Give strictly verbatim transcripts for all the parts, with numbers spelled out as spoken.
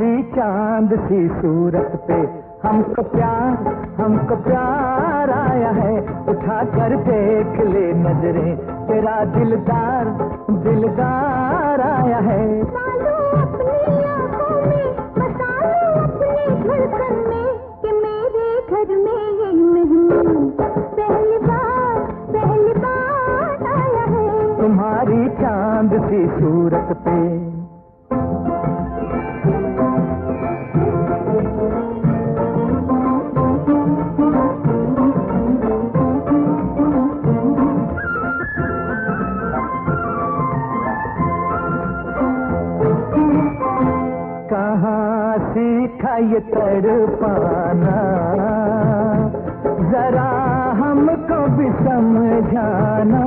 तुम्हारी चांद सी सूरत पे हमको प्यार हमको प्यार आया है। उठा कर देख ले नजरें, तेरा दिलदार दिलदार आया है। बसा लो अपनी आँखों में, बसा लो अपनी धड़कन में, कि मेरे घर में ये मेहमान पहली बार पहली बार आया है। तुम्हारी चांद सी सूरत पे कहाँ सीखा ये तड़पाना, जरा हमको भी समझाना।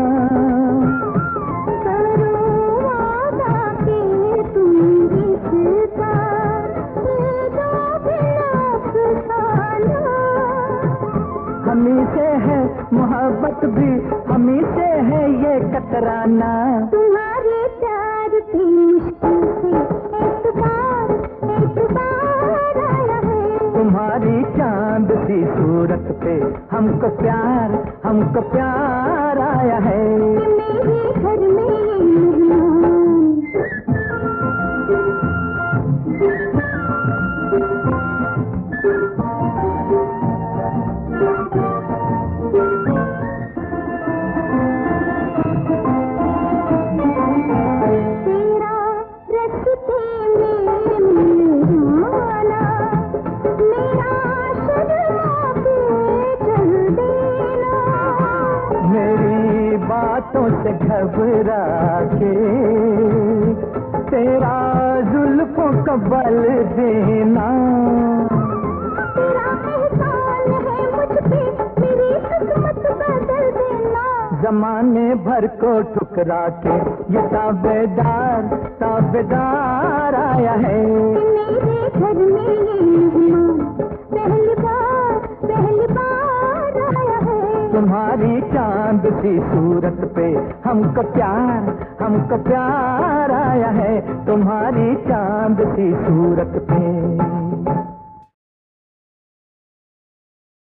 करो वादा कि तुम रिश्ता ये जो बिना अफसाना। हमी से है मोहब्बत भी, हमी से है ये कतराना। तुम्हारे प्यार पे मुश्किल से एतबार एतबार आया है। तुम्हारी चांद सी सूरत पे हमको प्यार हमको प्यार आया है। कि मेरे घर में ये मेहमान तेरा रस्ते में मिल जाना, मेरा शर्मा के चल देना। मेरी बातों से घबरा के तेरा जुल्फों का बल देना। तेरा एहसान है मुझ पे, मेरी किस्मत बदल देना। जमाने भर को ठुकरा के ये ताबेदार ताबेदार आया है। कि मेरे घर में ये मेहमान पहली बार पहली बार आया है। तुम्हारी चांद सी सूरत पे हमको प्यार हमको प्यार आया है। तुम्हारी चांद सी सूरत पे